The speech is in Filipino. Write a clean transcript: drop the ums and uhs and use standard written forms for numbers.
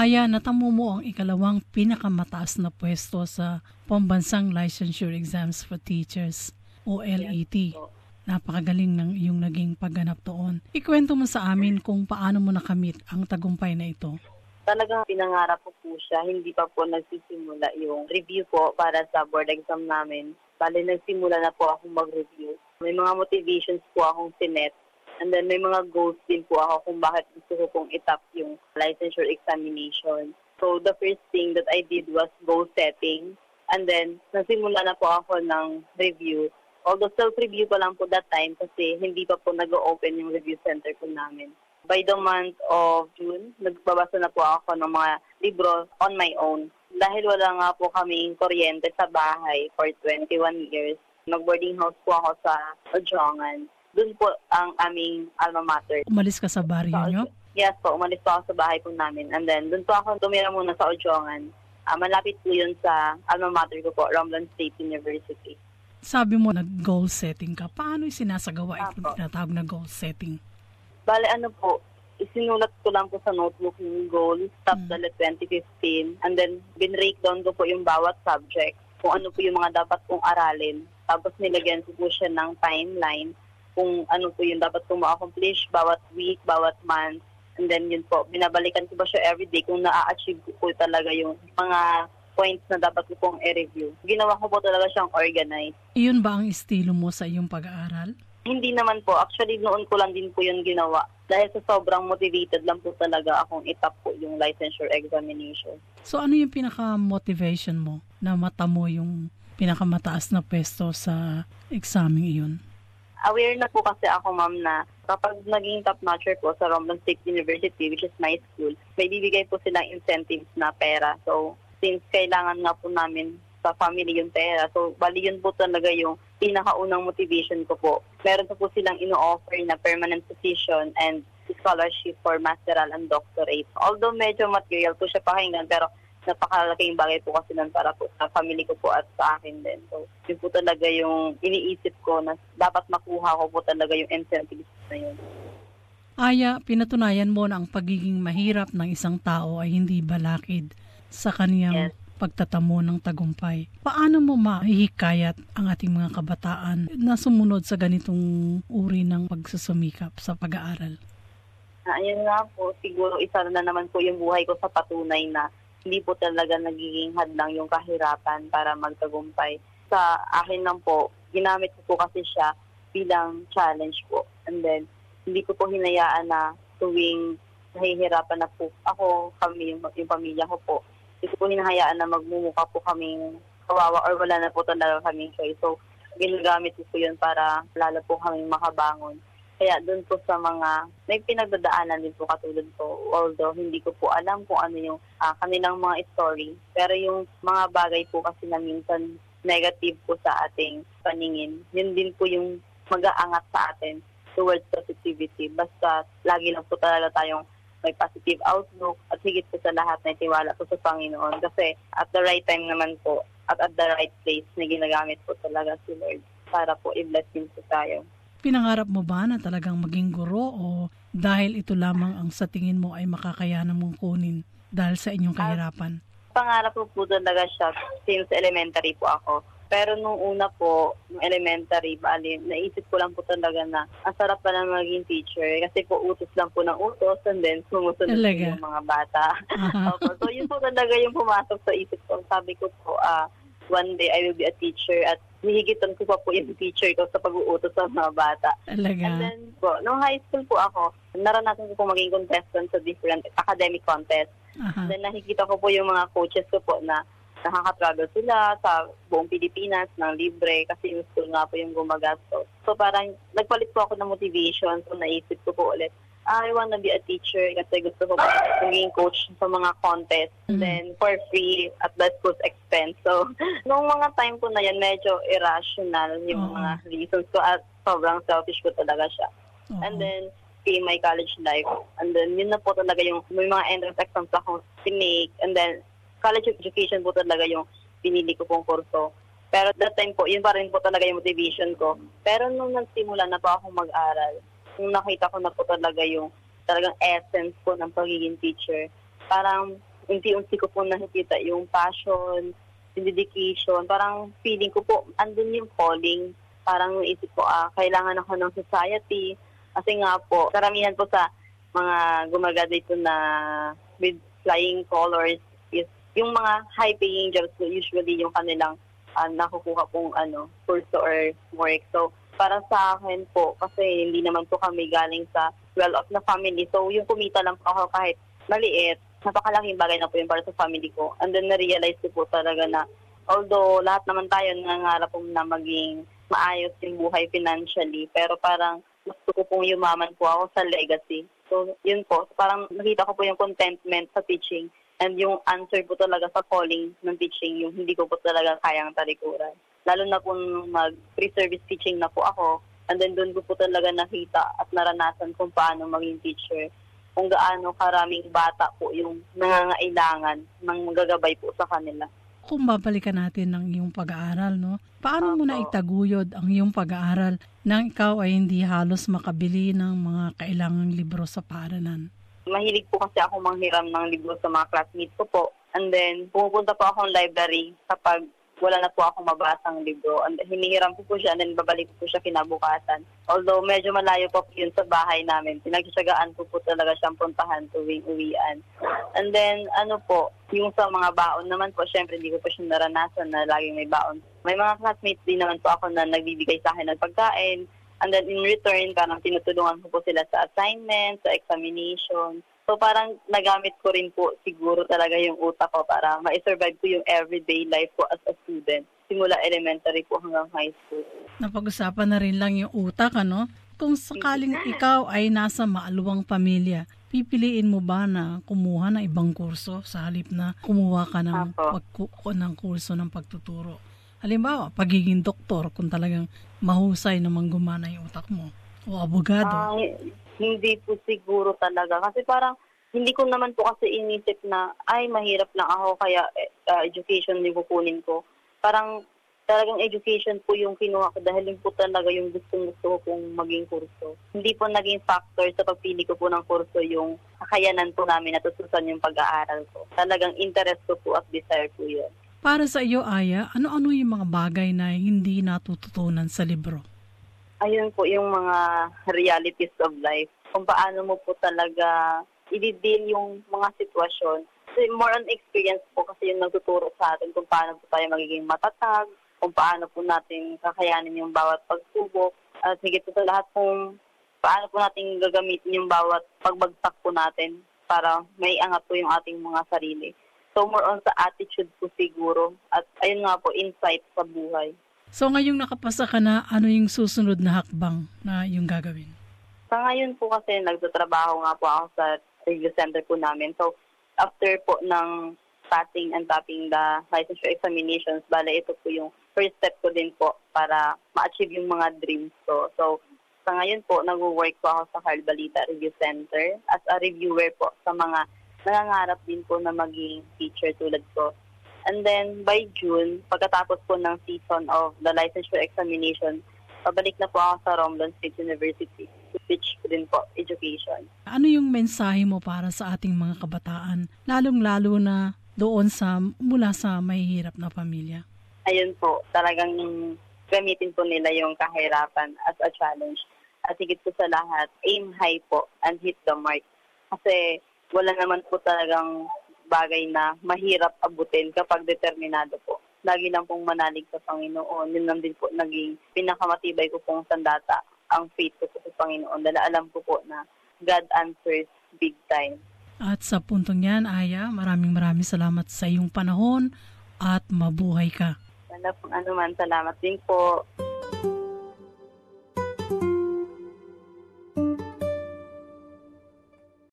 Aya, natamo mo ang ikalawang pinakamataas na pwesto sa Pambansang Licensure Exams for Teachers o LET. Yes po. Napakagaling ng iyong naging pagganap doon. Ikwento mo sa amin kung paano mo nakamit ang tagumpay na ito. Talagang pinangarap ko po siya. Hindi pa po nagsisimula yung review po para sa board exam namin. Bale, nagsimula na po akong mag-review. May mga motivations po akong sinet. And then may mga goals din po ako kung bakit gusto ko pong itap yung licensure examination. So the first thing that I did was goal setting. And then nagsimula na po ako ng review. Although self-review ko lang po that time kasi hindi pa po nag-open yung review center po namin. By the month of June, nagbabasa na po ako ng mga libro on my own. Dahil wala nga po kaming kuryente sa bahay for 21 years, nag-boarding house po ako sa Ojongan. Doon po ang aming alma mater. Umalis ka sa baryo nyo? Yes po, umalis po ako sa bahay po namin. And then, doon po ako tumira muna sa Ojongan. Malapit po yun sa alma mater ko po, Romblon State University. Sabi mo, nag-goal setting ka. Paano yung sinasagawa ito tinatawag na goal setting? Bale, isinulat ko lang po sa notebook yung goals, top dalit 2015, and then binreakdown ko po yung bawat subject, kung ano po yung mga dapat kong aralin. Tapos nilagyan ko po siya ng timeline, kung ano po yung dapat kong ma-accomplish bawat week, bawat month, and then yun po, binabalikan ko ba siya everyday kung na-achieve ko po talaga yung mga points na dapat ko pong i-review. Ginawa ko po talaga siyang organized. Iyon ba ang estilo mo sa iyong pag-aaral? Hindi naman po. Actually, noon ko lang din po yun ginawa. Dahil sa sobrang motivated lang po talaga akong itap po yung licensure examination. So ano yung pinaka-motivation mo na matamo yung pinakamataas na pwesto sa examing iyon? Aware na po kasi ako, ma'am, na kapag naging top-notcher po sa Romblon State University, which is my school, may bibigay po silang incentives na pera. So, since kailangan nga po namin sa family yung pera, so bali yun po talaga yung pinakaunang motivation ko po. Meron po silang ino-offer na permanent position and scholarship for masteral and doctorate. Although medyo material po siya pakinggan, pero napakalaking bagay po kasi nun para po sa family ko po at sa akin din. So, yun po talaga yung iniisip ko na dapat makuha ko po talaga yung incentives na yun. Aya, pinatunayan mo na ang pagiging mahirap ng isang tao ay hindi balakid sa kaniyang pagtatamo ng tagumpay. Paano mo mahihikayat ang ating mga kabataan na sumunod sa ganitong uri ng pagsusumikap sa pag-aaral? Ayun nga po, siguro isa na naman po yung buhay ko sa patunay na hindi po talaga nagiging hadlang yung kahirapan para magtagumpay. Sa akin lang po, ginamit ko po kasi siya bilang challenge po. And then, hindi ko po hinayaan na tuwing nahihirapan na po ako, kami, yung pamilya ko po, hindi ko hinahayaan na magmumukha po kaming kawawa or wala na po talaga kaming choice. So, ginagamit ko po yun para lalo po kaming makabangon. Kaya doon po sa mga, may pinagdadaanan din po katulad ko. Although hindi ko po alam kung ano yung kanilang mga story. Pero yung mga bagay po kasi na minsan negative po sa ating paningin, yun din po yung mag-aangat sa atin towards positivity. Basta lagi lang po talaga tayong may positive outlook at higit po sa lahat na tiwala po sa Panginoon. Kasi at the right time naman po at the right place na ginagamit po talaga si Lord para po i-bless din po tayo. Pinangarap mo ba na talagang maging guro o dahil ito lamang ang sa tingin mo ay makakayanan mong kunin dahil sa inyong kahirapan? Pangarap po talaga siya since elementary po ako. Pero nung una po, nung elementary, naisip ko lang po talaga na ang sarap pa na maging teacher kasi po utos lang po ng utos and then sumusunod po yung mga bata. So yun po talaga yung pumasok sa isip ko. Sabi ko po, one day I will be a teacher at hihigitan ko pa po yung teacher ko sa pag-uutos sa mga bata. Talaga? And then po, nung high school po ako, naranasan ko po maging contestant sa different academic contests. Then nakikita ko po yung mga coaches ko po na nakaka-travel sila sa buong Pilipinas ng libre kasi yung school nga po yung gumagastos. So parang nagpalit po ako ng motivation. So naisip ko po ulit, I wanna be a teacher kasi gusto ko maging coach sa mga contest. And then for free at the school's expense. So nung mga time po na yan, medyo irrational yung mga reasons ko at sobrang selfish ko talaga siya. And then came my college life. And then yun na po talaga yung may mga entrance exams akong tinake. And then college education po talaga yung pinili ko pong kurso. Pero that time po, yun pa rin po talaga yung motivation ko. Pero nung nagsimula na po akong mag-aral, nung nakita ko na po talaga yung talagang essence po ng pagiging teacher, parang unti-unti ko po nakikita yung passion, yung dedication. Parang feeling ko po, andun yung calling. Parang naisip ko, kailangan ako ng society. Kasi nga po, karamihan po sa mga gumagraduate po na with flying colors is yung mga high-paying jobs po, usually yung kanilang nakukuha pong kurso or work. So, para sa akin po, kasi hindi naman po kami galing sa well-off na family. So, yung kumita lang po ako kahit maliit, napakalaking bagay na po yung para sa family ko. And then, na-realize ko po talaga na although lahat naman tayo nangangarap po na maging maayos yung buhay financially, pero parang gusto ko pong yumaman po ako sa legacy. So, yun po. Parang nakita ko po yung contentment sa teaching and yung answer po talaga sa calling ng teaching, yung hindi ko po talaga kayang talikuran. Lalo na po mag-pre-service teaching na po ako, and then doon ko po talaga nakita at naranasan kung paano maging teacher. Kung gaano karaming bata po yung nangangailangan ng magagabay po sa kanila. Kung babalikan natin ng iyong pag-aaral, no? Paano mo na itaguyod ang iyong pag-aaral nang ikaw ay hindi halos makabili ng mga kailangang libro sa paaralan? Mahilig po kasi ako manghiram ng libro sa mga classmates ko po. And then, pumupunta po akong library kapag wala na po akong mabasang libro. And hinihiram ko po siya and then babalik ko po siya kinabukasan. Although medyo malayo po yun sa bahay namin, pinagsasagaan ko po talaga siyang puntahan tuwing uwian. And then, yung sa mga baon naman po, syempre hindi ko po siya naranasan na laging may baon. May mga classmates din naman po ako na nagbibigay sa akin ng pagkain. And then in return, parang tinutulungan ko po sila sa assignments, sa examination. So parang nagamit ko rin po siguro talaga yung utak ko para ma-survive ko yung everyday life ko as a student. Simula elementary po hanggang high school. Napag-usapan na rin lang yung utak, ano? Kung sakaling ikaw ay nasa maaluwang pamilya, pipiliin mo ba na kumuha ng ibang kurso sa halip na kumuha ka ng kurso ng pagtuturo? Halimbawa, pagiging doktor kung talagang mahusay namang gumana yung utak mo. O abogado. Hindi po siguro talaga. Kasi parang hindi ko naman po kasi inisip na, mahirap lang ako kaya education yung kukunin ko. Parang talagang education po yung kinuha ko dahil yun po talaga yung gusto ko pong maging kurso. Hindi po naging factor sa pagpili ko po ng kurso yung kakayanan po namin na tutusan yung pag-aaral ko. Talagang interest ko po at desire po yun. Para sa iyo, Aya, ano-ano yung mga bagay na hindi natututunan sa libro? Ayun po, yung mga realities of life. Kung paano mo po talaga i-deal yung mga sitwasyon. So, more on experience po kasi yung nagtuturo sa atin kung paano po tayo magiging matatag, kung paano po natin kakayanin yung bawat pagsubok, at higit po sa lahat kung paano po natin gagamitin yung bawat pagbagsak po natin para may angat po yung ating mga sarili. So, more on sa attitude po siguro. At ayun nga po, insight sa buhay. So ngayong nakapasa ka na, ano yung susunod na hakbang na yung gagawin? Sa ngayon po kasi nagtatrabaho nga po ako sa review center po namin. So after po ng passing and topping the licensure examinations, bala ito po yung first step ko din po para ma-achieve yung mga dreams ko. So sa ngayon po, nag-work po ako sa Carl Balita Review Center as a reviewer po sa mga nangangarap din po na maging teacher tulad ko. And then, by June, pagkatapos po ng season of the licensure examination, pabalik na po ako sa Romblon State University to teach din po education. Ano yung mensahe mo para sa ating mga kabataan, lalong-lalo na doon mula sa mahihirap na pamilya? Ayun po, talagang gamitin po nila yung kahirapan as a challenge. At higit po sa lahat, aim high po and hit the mark. Kasi wala naman po talagang bagay na mahirap abutin kapag determinado po. Lagi lang pong manalig sa Panginoon. Yun lang din po naging pinakamatibay ko pong sandata, ang faith ko sa Panginoon. Dahil alam ko po na God answers big time. At sa puntong yan, Aya, maraming salamat sa iyong panahon at mabuhay ka. Wala pong anuman, salamat din po.